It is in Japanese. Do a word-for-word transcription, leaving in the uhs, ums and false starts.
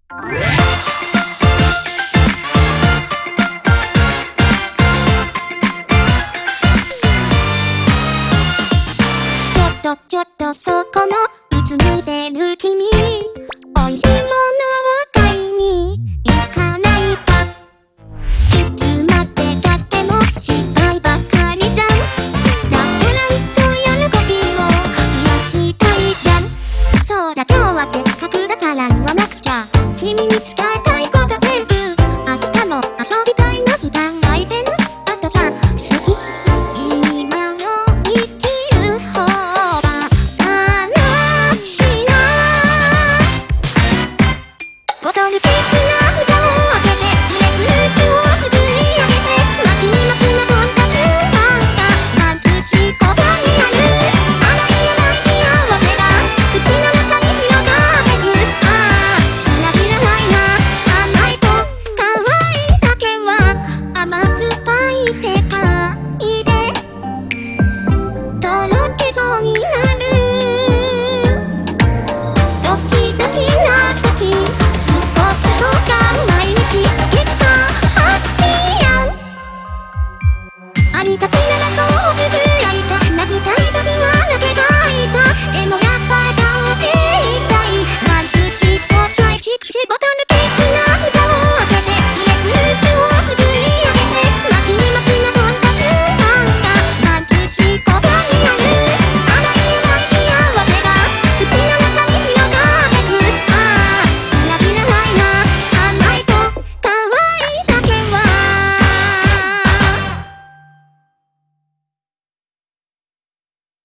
ちょっとちょっとそこのうつむいてる君、おいしいものを買いに行かないか。いつまでたっても失敗ばかりじゃん。だからいっそ喜びを増やしたいじゃん。そうだ、今日はせっかくだから言わなくちゃ。君に伝えたいこと全部、明日も遊びたいの時間空いてる。あとさ、好き今を生きる方が楽しいな。ボトル的な蓋を開けてジレフルーツをすくい上げて、待ちに待ち望んだ瞬間が満通しここにある。あないあない幸せが口の中に広がってく。ああ裏切らないな、甘いと可愛いだけは甘酸っぱい世界でとろけそうになる。ドキドキな時すごすごが毎日結果ハッピーやん。ありがちな